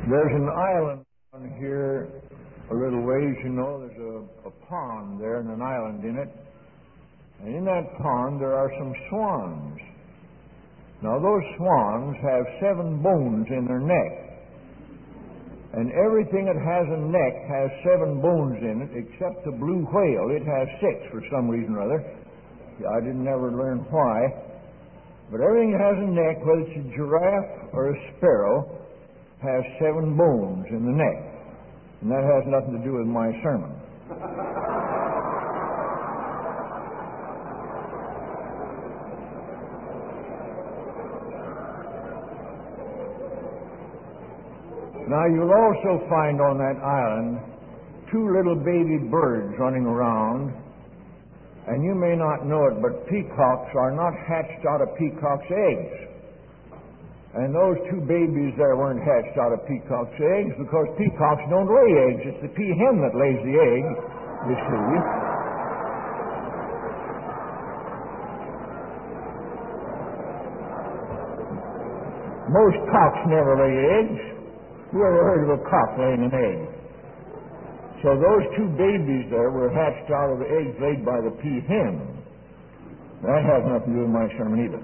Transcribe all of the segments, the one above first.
There's an island on here a little ways, there's a pond there and an island in it. And in that pond there are some swans. Now those swans have 7 bones in their neck. And everything that has a neck has 7 bones in it except the blue whale. It has 6 for some reason or other. I didn't ever learn why. But everything that has a neck, whether it's a giraffe or a sparrow, has 7 bones in the neck. And that has nothing to do with my sermon. Now you'll also find on that island 2 little baby birds running around. And you may not know it, but peacocks are not hatched out of peacocks' eggs. And those 2 babies there weren't hatched out of peacock's eggs because peacocks don't lay eggs. It's the peahen that lays the egg, you see. Most cocks never lay eggs. Who ever heard of a cock laying an egg? So those 2 babies there were hatched out of the eggs laid by the peahen. That has nothing to do with my sermon either.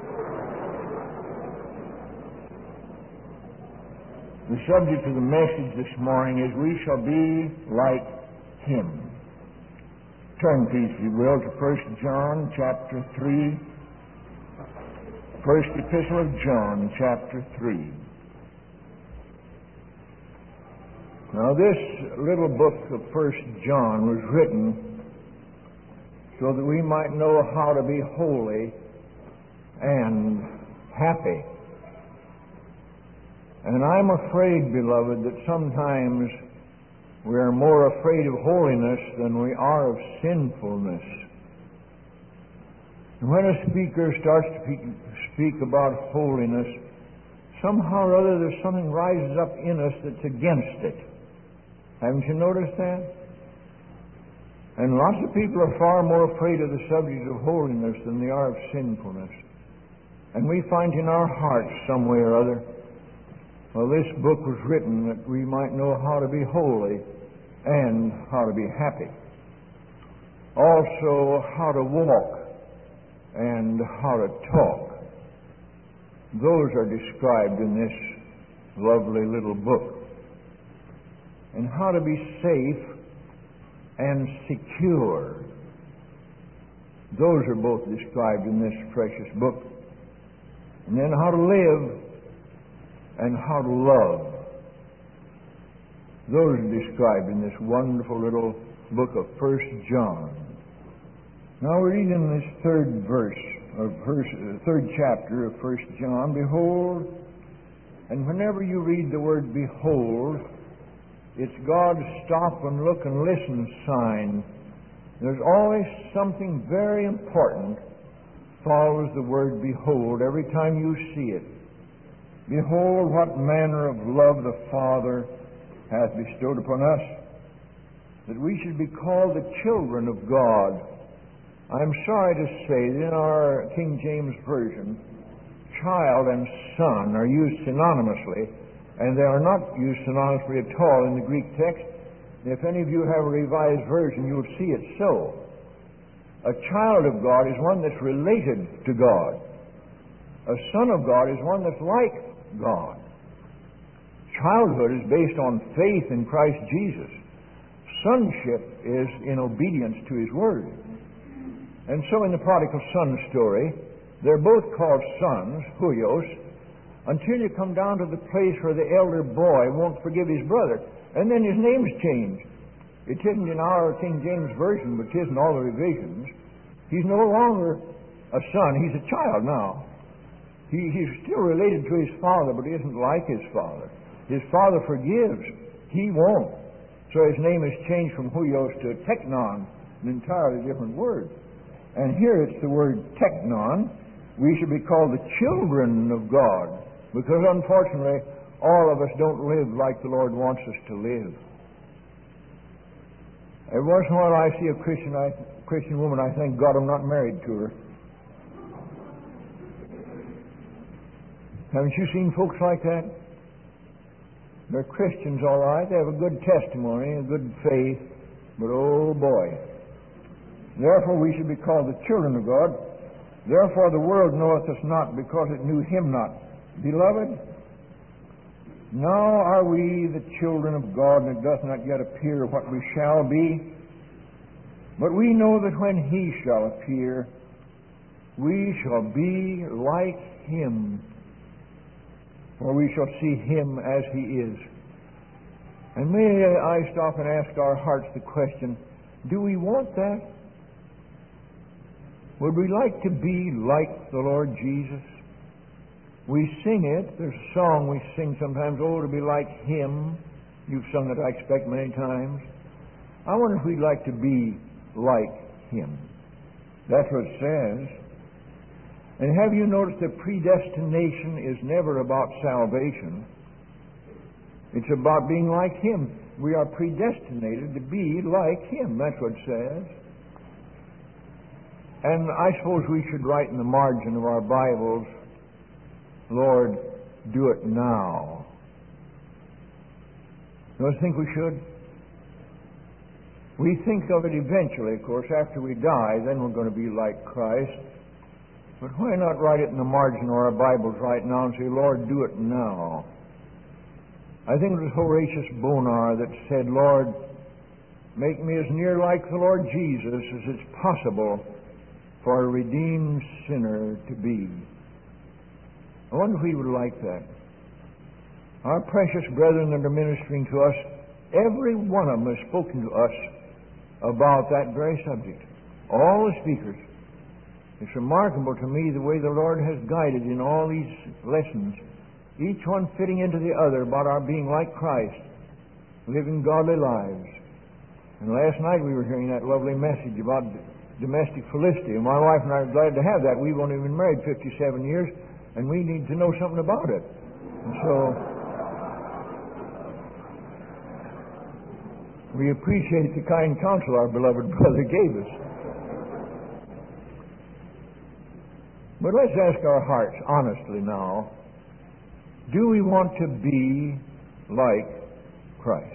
The subject of the message this morning is we shall be like Him. Turn, please, if you will, to 1 John chapter 3. First Epistle of John chapter 3. Now this little book of 1 John was written so that we might know how to be holy and happy. And I'm afraid, beloved, that sometimes we are more afraid of holiness than we are of sinfulness. And when a speaker starts to speak about holiness, somehow or other there's something rises up in us that's against it. Haven't you noticed that? And lots of people are far more afraid of the subject of holiness than they are of sinfulness. And we find in our hearts some way or other, well, this book was written that we might know how to be holy and how to be happy. Also, how to walk and how to talk. Those are described in this lovely little book. And how to be safe and secure. Those are both described in this precious book. And then how to live and how to love. Those are described in this wonderful little book of 1 John. Now we're reading this third chapter of 1 John. Behold, and whenever you read the word behold, it's God's stop and look and listen sign. There's always something very important follows the word behold every time you see it. Behold, what manner of love the Father hath bestowed upon us, that we should be called the children of God. I'm sorry to say that in our King James Version, child and son are used synonymously, and they are not used synonymously at all in the Greek text. If any of you have a revised version, you'll see it so. A child of God is one that's related to God. A son of God is one that's like God. Childhood is based on faith in Christ Jesus. Sonship is in obedience to His Word. And so in the prodigal son story, they're both called sons, huios, until you come down to the place where the elder boy won't forgive his brother. And then his name's changed. It isn't in our King James Version, but it is in all the revisions. He's no longer a son. He's a child now. He's still related to his father, but he isn't like his father. His father forgives. He won't. So his name is changed from huios to teknon, an entirely different word. And here it's the word teknon. We should be called the children of God. Because unfortunately, all of us don't live like the Lord wants us to live. Every once in a while I see a Christian woman, I thank God I'm not married to her. Haven't you seen folks like that? They're Christians, all right. They have a good testimony, a good faith, but oh boy. Therefore we should be called the children of God. Therefore the world knoweth us not, because it knew him not. Beloved, now are we the children of God, and it doth not yet appear what we shall be. But we know that when he shall appear, we shall be like him, for we shall see him as he is. And may I stop and ask our hearts the question, do we want that? Would we like to be like the Lord Jesus? We sing it. There's a song we sing sometimes, oh, to be like him. You've sung it, I expect, many times. I wonder if we'd like to be like him. That's what it says. And have you noticed that predestination is never about salvation? It's about being like him. We are predestinated to be like him. That's what it says. And I suppose we should write in the margin of our Bibles, Lord, do it now. Don't you think we should? We think of it eventually, of course. After we die, then we're going to be like Christ. But why not write it in the margin of our Bibles right now and say, Lord, do it now? I think it was Horatius Bonar that said, Lord, make me as near like the Lord Jesus as it's possible for a redeemed sinner to be. I wonder if we would like that. Our precious brethren that are ministering to us, every one of them has spoken to us about that very subject. All the speakers. It's remarkable to me the way the Lord has guided in all these lessons, each one fitting into the other about our being like Christ, living godly lives. And last night we were hearing that lovely message about domestic felicity, and my wife and I are glad to have that. We've only been married 57 years, and we need to know something about it. And so we appreciate the kind counsel our beloved brother gave us. But let's ask our hearts honestly now, do we want to be like Christ?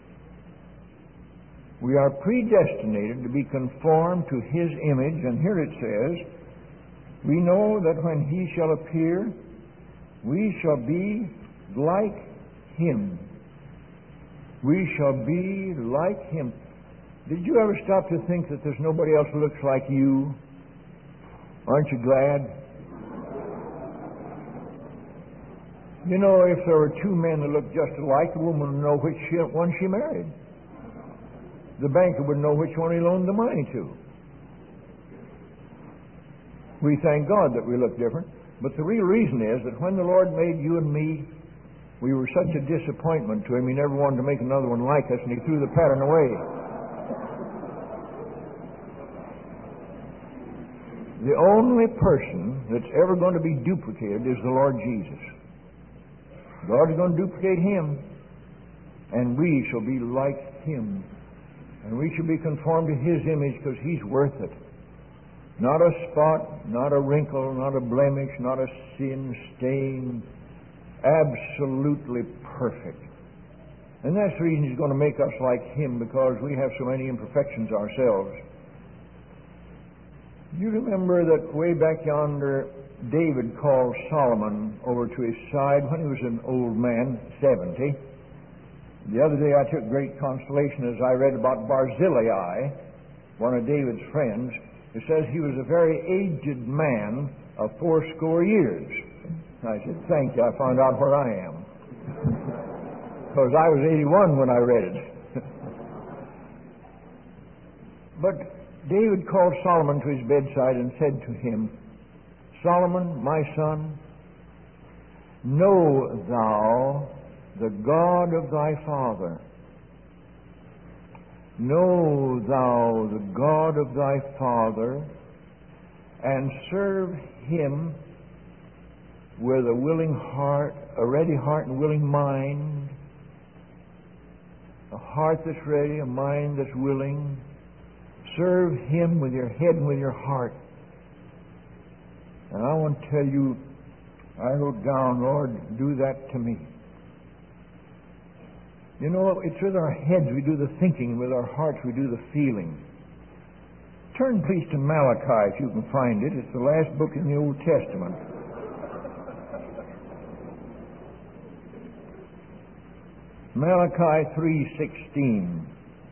We are predestinated to be conformed to his image, and here it says, we know that when he shall appear, we shall be like him. We shall be like him. Did you ever stop to think that there's nobody else who looks like you? Aren't you glad? You know, if there were two men that looked just alike, the woman would know which one she married. The banker would know which one he loaned the money to. We thank God that we look different, but the real reason is that when the Lord made you and me, we were such a disappointment to him, he never wanted to make another one like us, and he threw the pattern away. The only person that's ever going to be duplicated is the Lord Jesus. God is going to duplicate him, and we shall be like him. And we shall be conformed to his image because he's worth it. Not a spot, not a wrinkle, not a blemish, not a sin stain. Absolutely perfect. And that's the reason he's going to make us like him, because we have so many imperfections ourselves. You remember that way back yonder, David called Solomon over to his side when he was an old man, 70. The other day I took great consolation as I read about Barzillai, one of David's friends. It says he was a very aged man of 80 years. I said, thank you, I found out where I am. Because I was 81 when I read it. But David called Solomon to his bedside and said to him, Solomon, my son, know thou the God of thy father. Know thou the God of thy father, and serve him with a willing heart, a ready heart and willing mind, a heart that's ready, a mind that's willing. Serve him with your head and with your heart. And I want to tell you, I wrote down, Lord, do that to me. You know, it's with our heads we do the thinking, with our hearts we do the feeling. Turn please to Malachi if you can find it. It's the last book in the Old Testament. Malachi 3:16.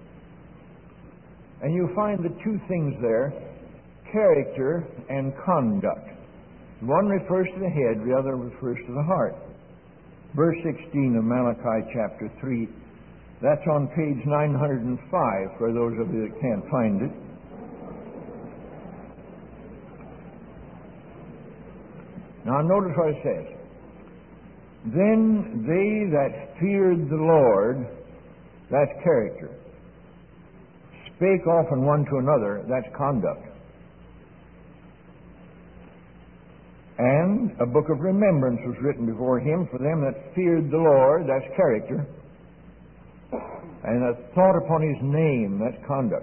And you find the two things there, character and conduct. One refers to the head, the other refers to the heart. Verse 16 of Malachi chapter 3. That's on page 905 for those of you that can't find it. Now notice what it says. Then they that feared the Lord, that's character, spake often one to another, that's conduct. And a book of remembrance was written before him for them that feared the Lord, that's character, and that thought upon his name, that's conduct.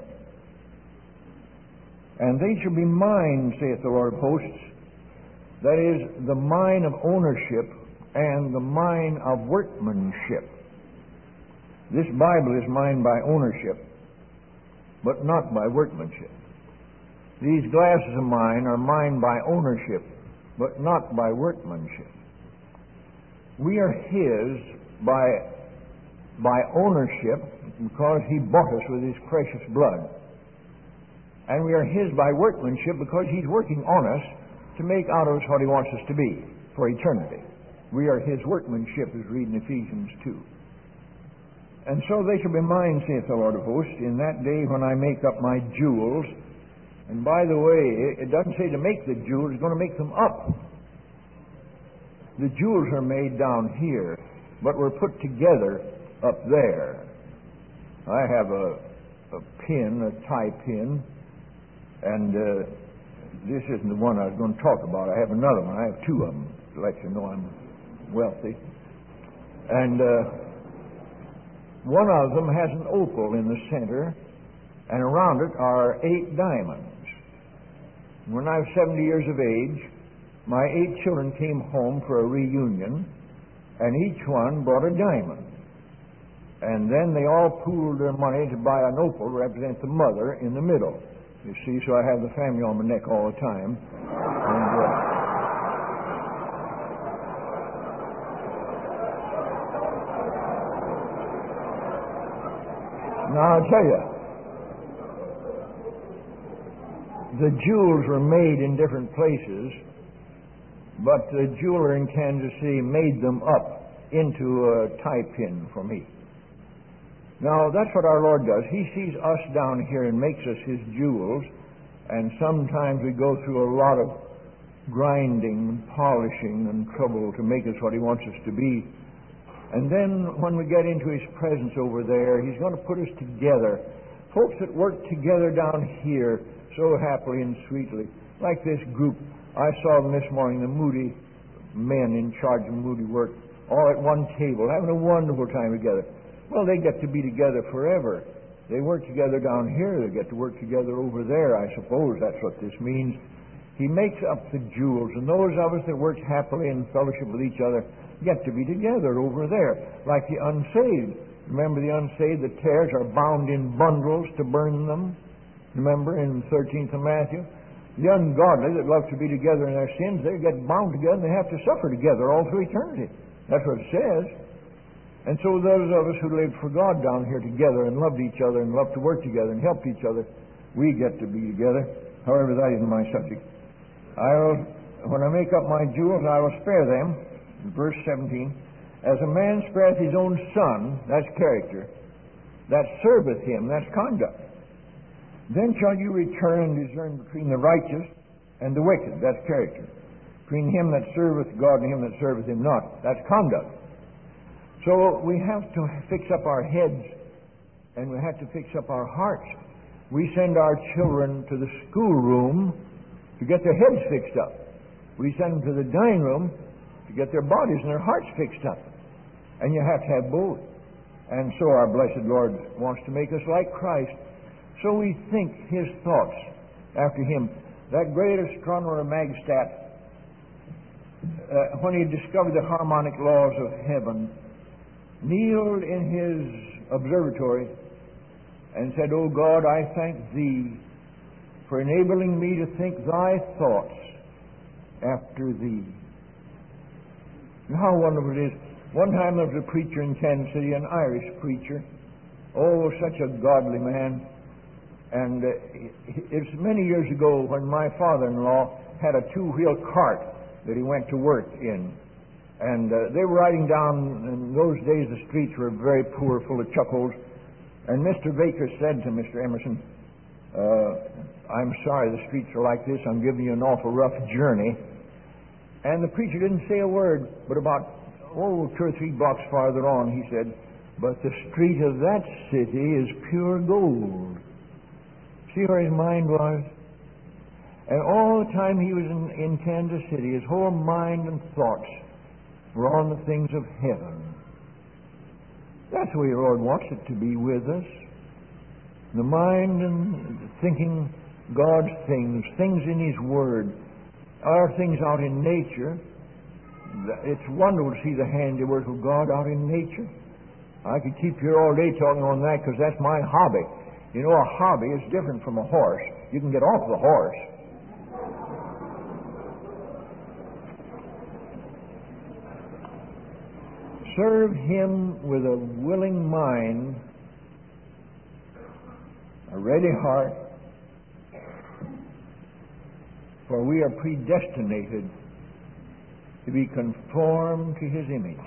And they shall be mine, saith the Lord of hosts, that is, the mine of ownership and the mine of workmanship. This Bible is mine by ownership, but not by workmanship. These glasses of mine are mine by ownership, but not by workmanship. We are his by ownership because he bought us with his precious blood. And we are his by workmanship because he's working on us to make out of us what he wants us to be for eternity. We are his workmanship, as read in Ephesians 2. And so they shall be mine, saith the Lord of hosts, in that day when I make up my jewels. And by the way, it doesn't say to make the jewels, it's going to make them up. The jewels are made down here, but were put together up there. I have a pin, a tie pin, and this isn't the one I was going to talk about. I have another one. I have two of them to let you know I'm wealthy. And one of them has an opal in the center, and around it are 8 diamonds. When I was 70 years of age, my 8 children came home for a reunion, and each one brought a diamond. And then they all pooled their money to buy an opal to represent the mother in the middle. You see, so I have the family on my neck all the time. And, now I'll tell you, the jewels were made in different places, but the jeweler in Kansas City made them up into a tie pin for me. Now, that's what our Lord does. He sees us down here and makes us his jewels, and sometimes we go through a lot of grinding and polishing and trouble to make us what he wants us to be. And then when we get into his presence over there, he's going to put us together. Folks that work together down here so happily and sweetly, like this group. I saw them this morning, the Moody men in charge of Moody work, all at one table, having a wonderful time together. Well, they get to be together forever. They work together down here, they get to work together over there, I suppose that's what this means. He makes up the jewels, and those of us that work happily in fellowship with each other get to be together over there, like the unsaved. Remember the unsaved, the tares are bound in bundles to burn them. Remember in the 13th of Matthew? The ungodly that love to be together in their sins, they get bound together and they have to suffer together all through eternity. That's what it says. And so those of us who lived for God down here together and loved each other and loved to work together and helped each other, we get to be together. However, that isn't my subject. When I make up my jewels, I will spare them. Verse 17, as a man spareth his own son, that's character, that serveth him, that's conduct. Then shall you return and discern between the righteous and the wicked, that's character. Between him that serveth God and him that serveth him not, that's conduct. So we have to fix up our heads and we have to fix up our hearts. We send our children to the schoolroom to get their heads fixed up. We send them to the dining room to get their bodies and their hearts fixed up. And you have to have both. And so our blessed Lord wants to make us like Christ. So we think his thoughts after him. That great astronomer Magstadt, when he discovered the harmonic laws of heaven, kneeled in his observatory and said, "O God, I thank Thee for enabling me to think Thy thoughts after Thee." And how wonderful it is. One time there was a preacher in Kansas City, an Irish preacher. Oh, such a godly man. And it's many years ago when my father-in-law had a two-wheel cart that he went to work in. And they were riding down, in those days the streets were very poor, full of chuckles. And Mr. Baker said to Mr. Emerson, "I'm sorry the streets are like this. I'm giving you an awful rough journey." And the preacher didn't say a word, but about, 2 or 3 blocks farther on, he said, "But the street of that city is pure gold." See where his mind was? And all the time he was in Kansas City, his whole mind and thoughts were on the things of heaven. That's the way the Lord wants it to be with us. The mind and thinking God's things in His Word, are things out in nature. It's wonderful to see the handiwork of God out in nature. I could keep here all day talking on that because that's my hobby. You know, a hobby is different from a horse. You can get off the horse. Serve Him with a willing mind, a ready heart, for we are predestinated to be conformed to His image.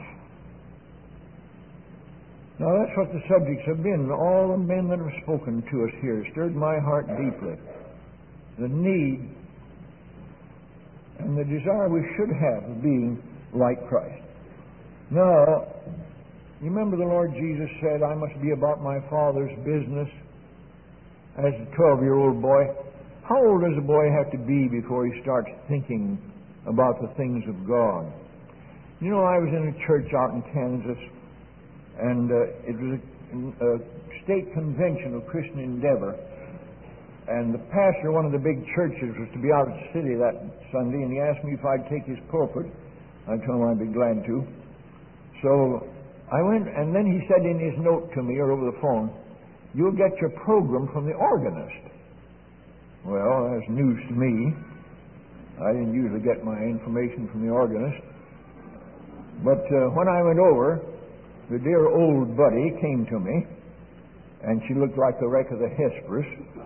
Now that's what the subjects have been. All the men that have spoken to us here stirred my heart deeply. The need and the desire we should have of being like Christ. Now, you remember the Lord Jesus said, "I must be about my Father's business," as a 12-year-old boy. How old does a boy have to be before he starts thinking about the things of God? You know, I was in a church out in Kansas, and it was a state convention of Christian Endeavor. And the pastor of one of the big churches was to be out of the city that Sunday, and he asked me if I'd take his pulpit. I told him I'd be glad to. So I went, and then he said in his note to me or over the phone, "You'll get your program from the organist." Well, that's news to me. I didn't usually get my information from the organist. But when I went over, the dear old buddy came to me, and she looked like the wreck of the Hesperus.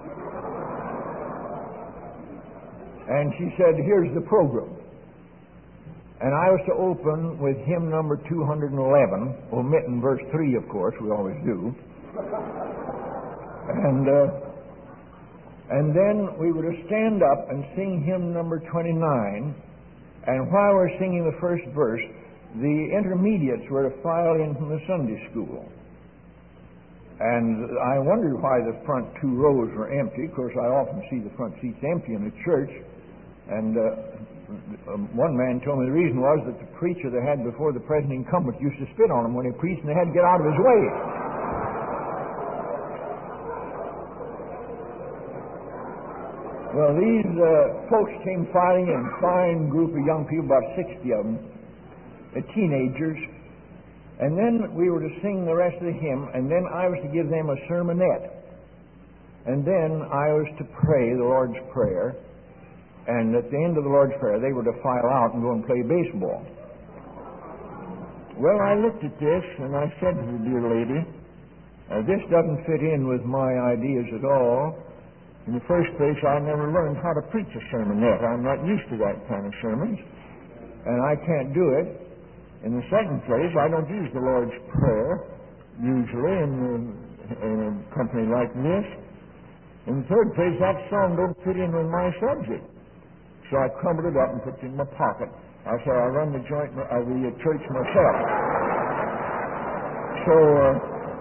And she said, "Here's the program." And I was to open with hymn number 211, omitting verse 3, of course, we always do. And then we were to stand up and sing hymn number 29, and while we're singing the first verse, the intermediates were to file in from the Sunday school. And I wondered why the front 2 rows were empty. Of course, I often see the front seats empty in the church. And one man told me the reason was that the preacher they had before the present incumbent used to spit on him when he preached, and they had to get out of his way. Well, these folks came filing in, a fine group of young people, about 60 of them, teenagers. And then we were to sing the rest of the hymn, and then I was to give them a sermonette. And then I was to pray the Lord's Prayer. And at the end of the Lord's Prayer, they were to file out and go and play baseball. Well, I looked at this, and I said to the dear lady, "This doesn't fit in with my ideas at all. In the first place, I never learned how to preach a sermonette. I'm not used to that kind of sermons, and I can't do it. In the second place, I don't use the Lord's Prayer, usually, in a company like this. In the third place, that song don't fit in with my subject." So I crumbled it up and put it in my pocket. I said, "I'll run the church myself." So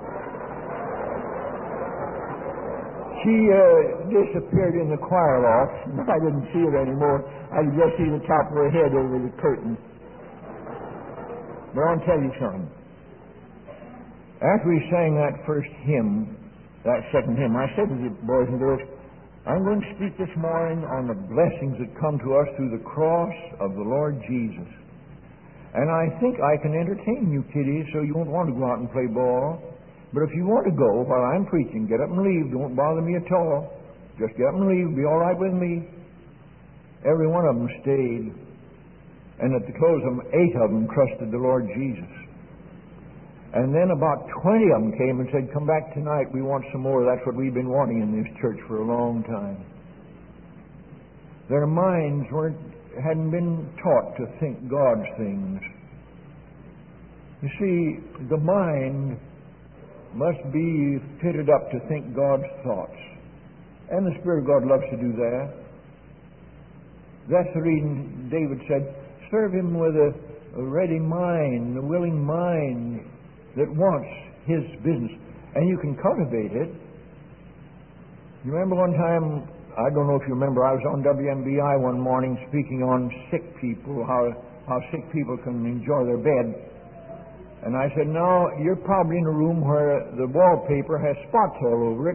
she disappeared in the choir loft. I didn't see it anymore. I could just see the top of her head over the curtain. But I'll tell you something. After we sang that first hymn, that second hymn, I said to the boys and girls, "I'm going to speak this morning on the blessings that come to us through the cross of the Lord Jesus. And I think I can entertain you kiddies so you won't want to go out and play ball. But if you want to go while I'm preaching, get up and leave. Don't bother me at all. Just get up and leave. Be all right with me. Every one of them stayed. And at the close of them, 8 of them trusted the Lord Jesus. And then about 20 of them came and said, come back tonight. We want some more. That's what we've been wanting in this church for a long time. Their minds hadn't been taught to think God's things. You see, the mind must be fitted up to think God's thoughts. And the Spirit of God loves to do that. That's the reason David said, serve Him with a ready mind, a willing mind that wants His business. And you can cultivate it. You remember one time, I don't know if you remember, I was on WMBI one morning speaking on sick people, how sick people can enjoy their bed. And I said, now, you're probably in a room where the wallpaper has spots all over it,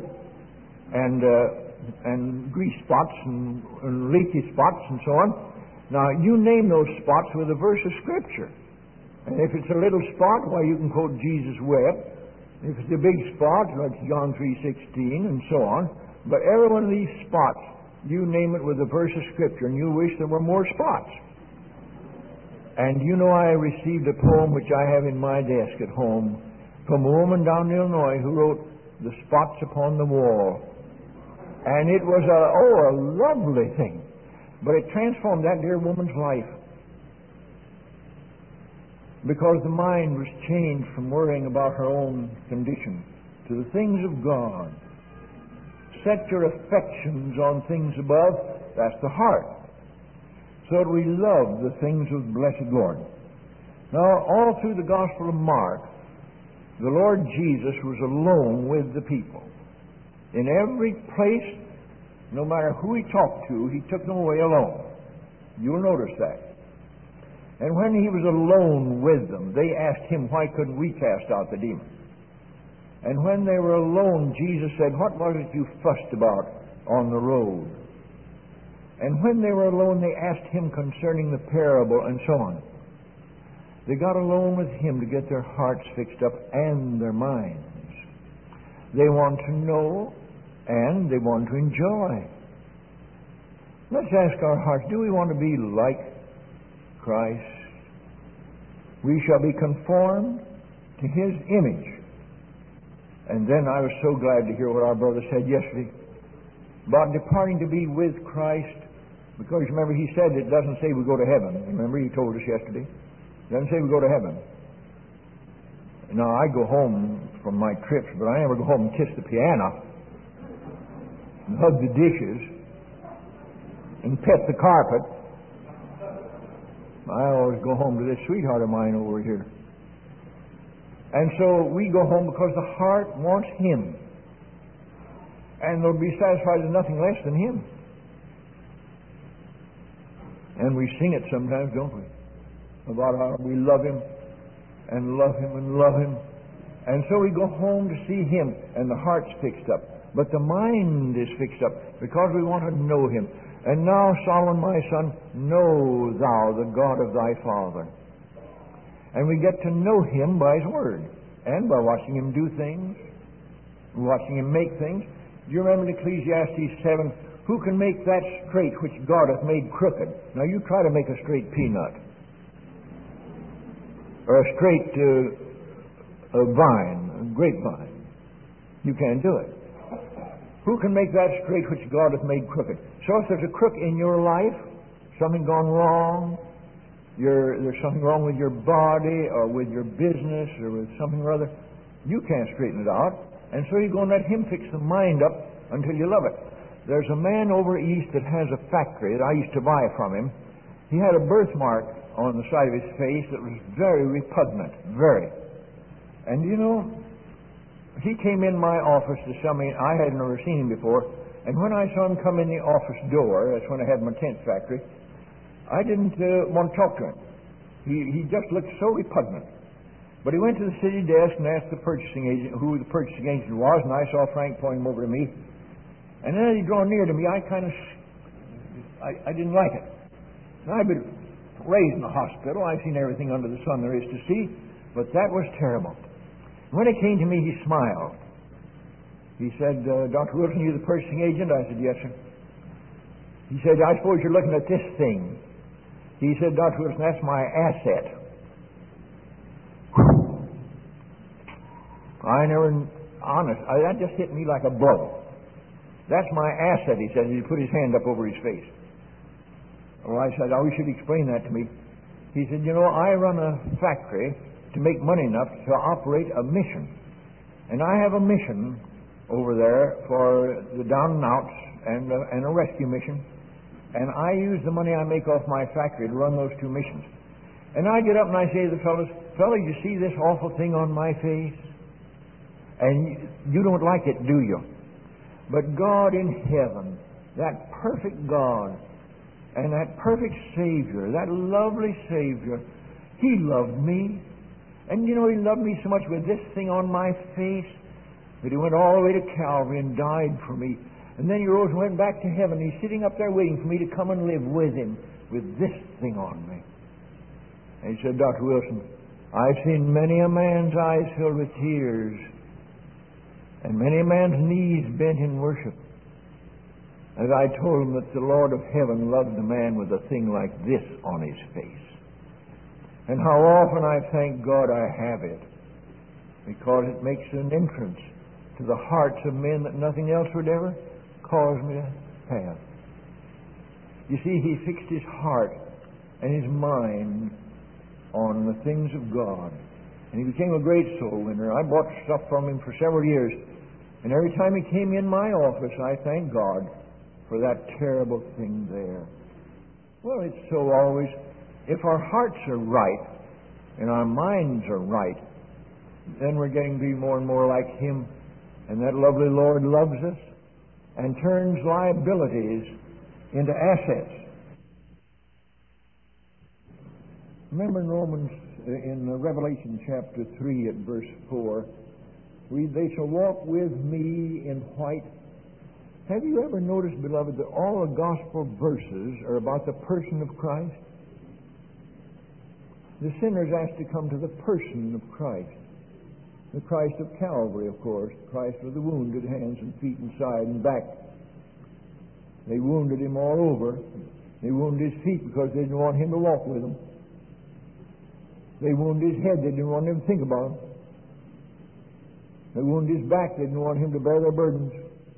and grease spots and leaky spots and so on. Now, you name those spots with a verse of Scripture. And if it's a little spot, why, you can quote Jesus wept. If it's a big spot, like John 3:16 and so on. But every one of these spots, you name it with a verse of Scripture, and you wish there were more spots. And you know, I received a poem which I have in my desk at home from a woman down in Illinois who wrote The Spots Upon the Wall. And it was a lovely thing. But it transformed that dear woman's life. Because the mind was changed from worrying about her own condition to the things of God. Set your affections on things above. That's the heart. So that we love the things of the blessed Lord. Now, all through the Gospel of Mark, the Lord Jesus was alone with the people. In every place, no matter who He talked to, He took them away alone. You'll notice that. And when He was alone with them, they asked Him, why couldn't we cast out the demon? And when they were alone, Jesus said, what was it you fussed about on the road? And when they were alone, they asked Him concerning the parable and so on. They got alone with Him to get their hearts fixed up and their minds. They want to know and they want to enjoy. Let's ask our hearts, do we want to be like Christ? We shall be conformed to His image. And then I was so glad to hear what our brother said yesterday about departing to be with Christ. Because remember, he said it doesn't say we go to heaven. Remember, he told us yesterday. It doesn't say we go to heaven. Now, I go home from my trips, but I never go home and kiss the piano and hug the dishes and pet the carpet. I always go home to this sweetheart of mine over here. And so we go home because the heart wants Him. And they'll be satisfied with nothing less than Him. And we sing it sometimes, don't we? About how we love Him and love Him and love Him. And so we go home to see Him, and the heart's fixed up. But the mind is fixed up because we want to know Him. And now, Solomon, my son, know thou the God of thy father. And we get to know Him by His Word and by watching Him do things, watching Him make things. Do you remember in Ecclesiastes 7, who can make that straight which God hath made crooked? Now you try to make a straight peanut or a straight vine, a grapevine. You can't do it. Who can make that straight which God hath made crooked? So if there's a crook in your life, something gone wrong, there's something wrong with your body or with your business or with something or other, you can't straighten it out. And so you go and let Him fix the mind up until you love it. There's a man over east that has a factory that I used to buy from him. He had a birthmark on the side of his face that was very repugnant, very. And you know, he came in my office to something I had never seen him before. And when I saw him come in the office door, that's when I had my tent factory, I didn't want to talk to him. He just looked so repugnant. But he went to the city desk and asked the purchasing agent who the purchasing agent was, and I saw Frank pointing over to me. And then as he drew near to me, I didn't like it. And I raised in a hospital. I've seen everything under the sun there is to see, but that was terrible. When it came to me, he smiled. He said, Dr. Wilson, you the purchasing agent? I said, yes, sir. He said, I suppose you're looking at this thing. He said, Dr. Wilson, that's my asset. That just hit me like a blow. That's my asset, he said, and he put his hand up over his face. Well, I said, I wish you'd explain that to me. He said, I run a factory to make money enough to operate a mission. And I have a mission over there for the down and outs and a rescue mission. And I use the money I make off my factory to run those two missions. And I get up and I say to the fellows, you see this awful thing on my face? And you don't like it, do you? But God in heaven, that perfect God, and that perfect Savior, that lovely Savior, He loved me. And He loved me so much with this thing on my face that He went all the way to Calvary and died for me. And then He rose and went back to heaven. He's sitting up there waiting for me to come and live with Him with this thing on me. And he said, Dr. Wilson, I've seen many a man's eyes filled with tears and many a man's knees bent in worship as I told him that the Lord of heaven loved a man with a thing like this on his face. And how often I thank God I have it, because it makes an entrance to the hearts of men that nothing else would ever cause me to have. You see, he fixed his heart and his mind on the things of God. And he became a great soul winner. I bought stuff from him for several years. And every time he came in my office, I thanked God for that terrible thing there. Well, it's so always. If our hearts are right and our minds are right, then we're getting to be more and more like Him. And that lovely Lord loves us and turns liabilities into assets. Remember in Revelation chapter 3 at verse 4, they shall walk with me in white. Have you ever noticed, beloved, that all the gospel verses are about the person of Christ? The sinner is asked to come to the person of Christ. The Christ of Calvary, of course. Christ with the wounded hands and feet and side and back. They wounded Him all over. They wounded His feet because they didn't want Him to walk with them. They wounded His head. They didn't want Him to think about Him. They wounded His back. They didn't want Him to bear their burdens.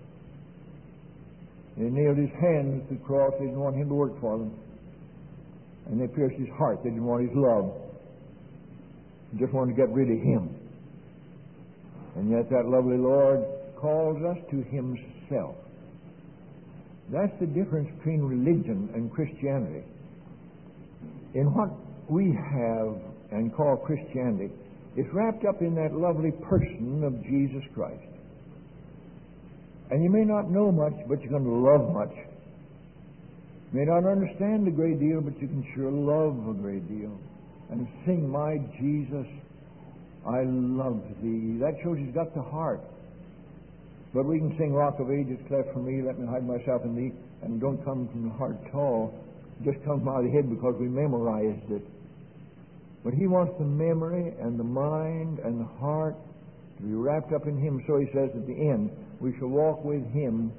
They nailed His hands to the cross. They didn't want Him to work for them. And they pierced His heart. They didn't want His love. They just wanted to get rid of Him. And yet that lovely Lord calls us to Himself. That's the difference between religion and Christianity. In what we have and call Christianity, it's wrapped up in that lovely person of Jesus Christ. And you may not know much, but you're going to love much. You may not understand a great deal, but you can sure love a great deal. And sing, my Jesus, I love Thee. That shows He's got the heart. But we can sing, Rock of Ages, cleft for me, let me hide myself in Thee, and don't come from the heart at all. It just comes out of the head because we memorized it. But He wants the memory and the mind and the heart to be wrapped up in Him. So He says at the end, we shall walk with Him.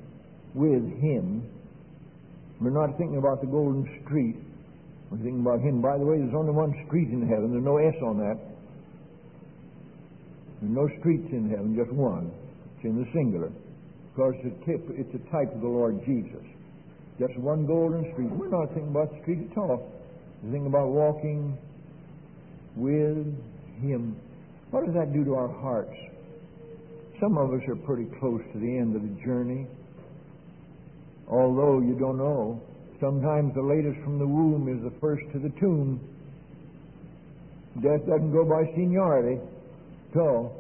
We're not thinking about the golden street. We're thinking about Him. By the way, there's only one street in heaven. There's no S on that. There's no streets in heaven, just one. It's in the singular. Because it's a type of the Lord Jesus. Just one golden street. We're not thinking about the street at all. We're thinking about walking with Him. What does that do to our hearts? Some of us are pretty close to the end of the journey. Although you don't know, sometimes the latest from the womb is the first to the tomb. Death doesn't go by seniority at all.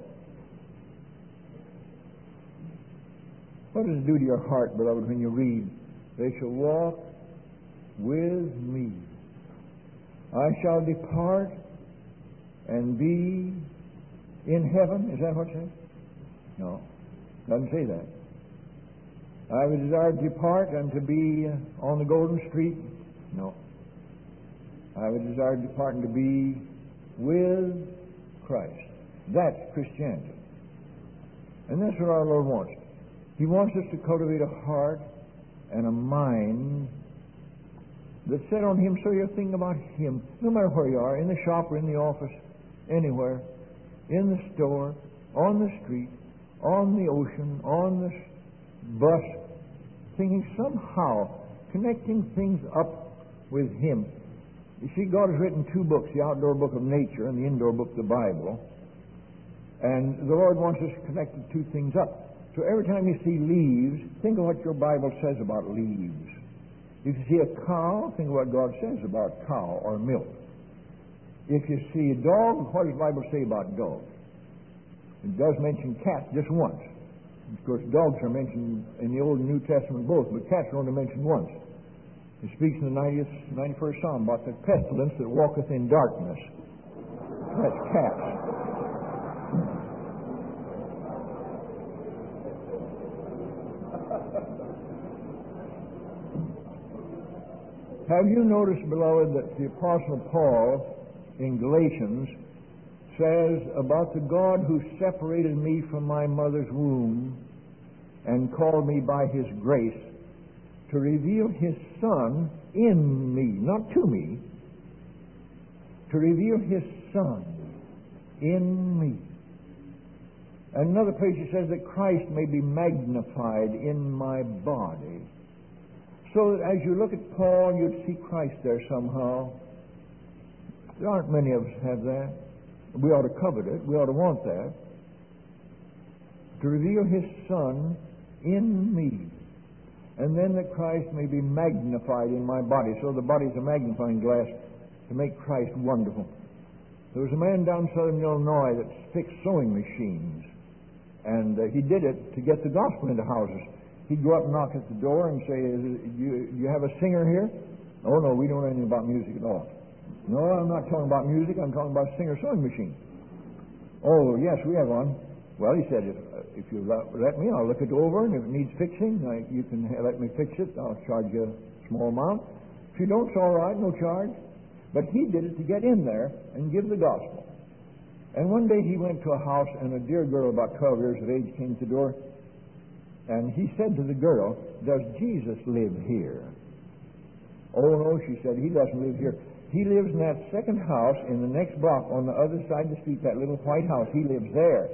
What does it do to your heart, beloved, when you read, they shall walk with me. I shall depart and be in heaven. Is that what it says? No, doesn't say that. I would desire to depart and to be on the golden street. No. I have a desire to depart and to be with Christ. That's Christianity. And that's what our Lord wants. He wants us to cultivate a heart and a mind that's set on Him, so you're thinking about Him, no matter where you are, in the shop or in the office, anywhere, in the store, on the street, on the ocean, on the bus, thinking somehow, connecting things up with Him. You see, God has written two books, the outdoor book of nature and the indoor book, the Bible. And the Lord wants us to connect the two things up. So every time you see leaves, think of what your Bible says about leaves. If you see a cow, think of what God says about cow or milk. If you see a dog, what does the Bible say about dogs? It does mention cats just once. Of course, dogs are mentioned in the Old and New Testament both, but cats are only mentioned once. It speaks in the 91st Psalm about the pestilence that walketh in darkness. That's cats. Have you noticed, beloved, that the Apostle Paul in Galatians says about the God who separated me from my mother's womb and called me by His grace to reveal His Son in me, not to me, to reveal His Son in me. Another place he says that Christ may be magnified in my body. So that as you look at Paul, you'd see Christ there somehow. There aren't many of us have that. We ought to covet it. We ought to want that. To reveal His Son in me. And then that Christ may be magnified in my body. So the body's a magnifying glass to make Christ wonderful. There was a man down in southern Illinois that fixed sewing machines. And he did it to get the gospel into houses. He'd go up and knock at the door and say, you have a singer here? Oh, no, we don't know anything about music at all. No, I'm not talking about music. I'm talking about a singer sewing machine. Oh, yes, we have one. Well, he said, if you let me, I'll look it over, and if it needs fixing, you can let me fix it. I'll charge you a small amount. If you don't, it's all right, no charge. But he did it to get in there and give the gospel. And one day he went to a house, and a dear girl about 12 years of age came to the door. And he said to the girl, does Jesus live here? Oh, no, she said, He doesn't live here. He lives in that second house in the next block on the other side of the street, that little white house. He lives there.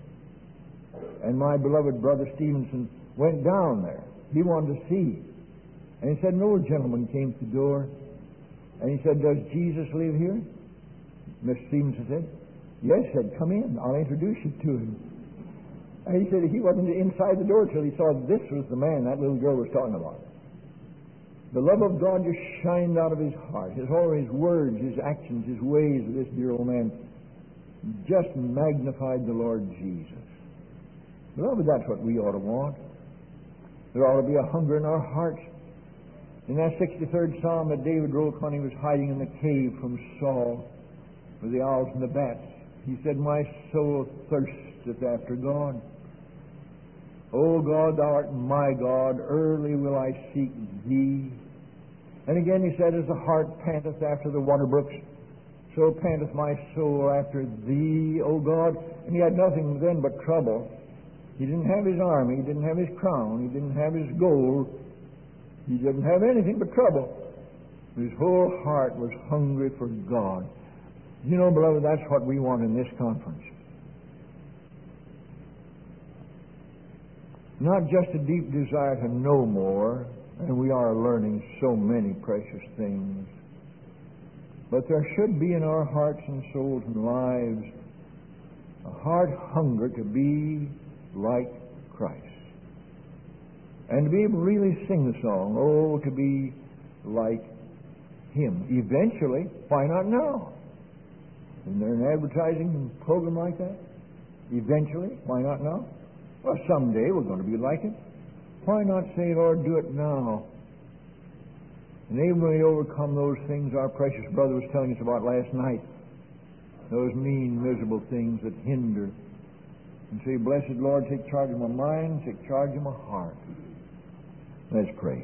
And my beloved brother Stevenson went down there. He wanted to see. And he said, an old gentleman came to the door. And he said, does Jesus live here? Miss Stevenson said, yes. He said, come in. I'll introduce you to him. And he said he wasn't inside the door till he saw this was the man that little girl was talking about. The love of God just shined out of his heart. All his words, his actions, his ways of this dear old man just magnified the Lord Jesus. Beloved, that's what we ought to want. There ought to be a hunger in our hearts. In that 63rd Psalm that David wrote when he was hiding in the cave from Saul with the owls and the bats, he said, my soul thirsteth after God. O God, thou art my God, early will I seek thee. And again he said, as the hart panteth after the water brooks, so panteth my soul after thee, O God. And he had nothing then but trouble. He didn't have his army, he didn't have his crown, he didn't have his gold, he didn't have anything but trouble. His whole heart was hungry for God. You know, beloved, that's what we want in this conference. Not just a deep desire to know more, and we are learning so many precious things, but there should be in our hearts and souls and lives a heart hunger to be like Christ. And to be able to really sing the song, oh, to be like Him. Eventually, why not now? Isn't there an advertising program like that? Eventually, why not now? Well, someday we're going to be like it. Why not say, Lord, do it now? And even when we overcome those things our precious brother was telling us about last night, those mean, miserable things that hinder, and say, blessed Lord, take charge of my mind, take charge of my heart. Let's pray.